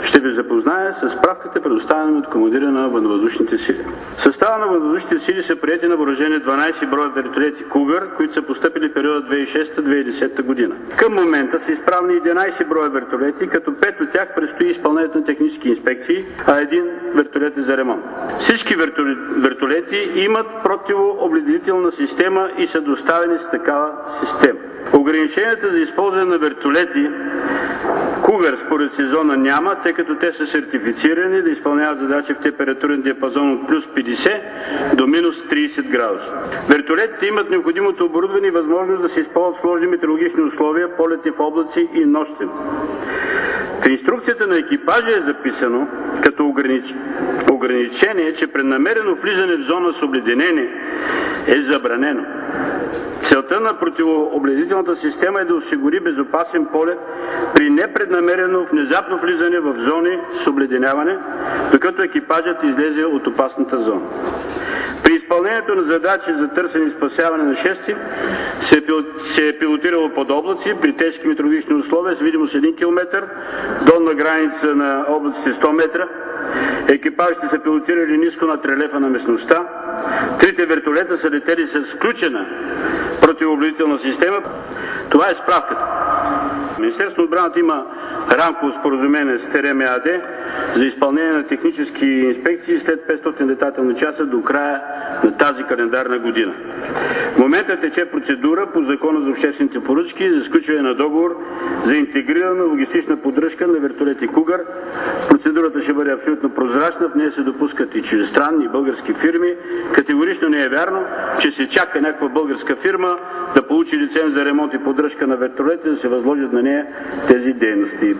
Ще ви запозная с справката, предоставена от командира на Военновъздушните сили. В състава на Военновъздушните сили са приети на въоръжение 12 броя вертолети Cougar, които са постъпили в периода 2006-2010 година. Към момента са изправни 11 броя вертолети, като 5 от тях предстои изпълнението на технически инспекции, а един вертолет е за ремонт. Всички вертолети имат противообледенителна система и са доставени с такава система. Ограниченията за използване на вертолети Cougar според сезона няма, тъй като те са сертифицирани да изпълняват задачи в температурен диапазон от плюс 50 до минус 30 градуса. Вертолетите имат необходимото оборудване и възможност да се използват в сложни метеорологични условия, полети в облаци и нощем. В инструкцията на екипажа е записано като ограничение, че преднамерено влизане в зона с обледенение е забранено. Целта на противообледенителната система е да осигури безопасен полет при непреднамерено внезапно влизане в зони с обледеняване, докато екипажът излезе от опасната зона. При изпълнението на задачи за търсене и спасяване на шести се е пилотирало под облаци при тежки метеорологични условия с видимост 1 км, долна граница на облаците 100 метра. Екипажите са пилотирали ниско над релефа на местността. Трите вертолета са летели с включена противообледенителна система. Това е справката. Министерството на отбраната има рамково споразумение с ТЕРЕМ АД за изпълнение на технически инспекции след 500 летателни часа до края на тази календарна година. В момента тече процедура по Закона за обществените поръчки за сключване на договор за интегрирана логистична поддръжка на вертолети Cougar. Процедурата ще бъде абсолютно прозрачна, в нея се допускат и чуждестранни, и български фирми. Категорично не е вярно, че се чака някаква българска фирма да получи лиценз за ремонт и поддръжка на вертолети, да се възложат на нея тези дейности.